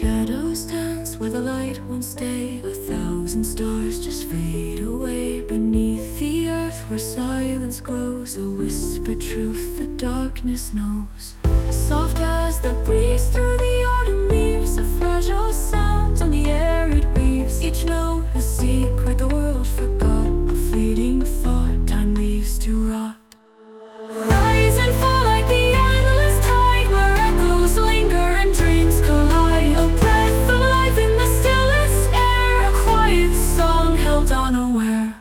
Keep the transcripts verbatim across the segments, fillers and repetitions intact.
Shadows dance where the light won't stay. A thousand stars just fade away. Beneath the earth where silence grows, a whispered truth the darkness knows. Soft as the breeze through the autumn leaves, a fragile sound on the air it weaves. Each note a secret the world forgot, a fleeting thought time leaves to rot. Rise and fall like the endless tide, where echoes linger and dreams collide. A breath of life in the stillest air, a quiet song held unaware.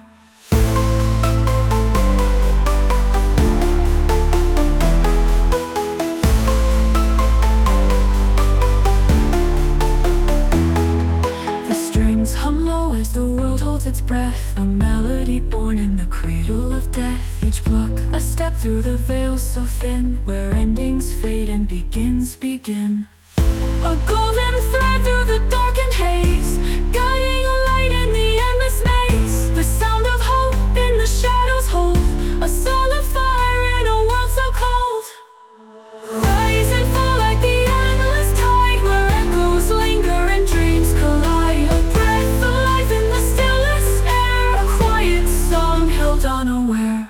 The strings hum low as the world holds its breath, a melody born in the cradle of death. Each pluck a step through the veil so thin, where endings fade and beginnings begin. A golden thread through the darkened haze, guiding a light in the endless maze. The sound of hope in the shadows hold, a soul of fire in a world so cold. Rise and fall like the endless tide, where echoes linger and dreams collide. A breath of life in the stillest air, a quiet song held unaware.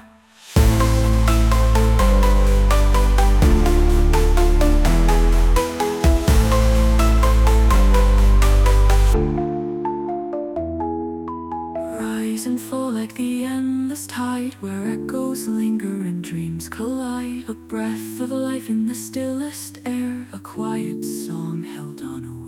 Rise and fall like the endless tide, where echoes linger and dreams collide. A breath of life in the stillest air, a quiet song held unaware.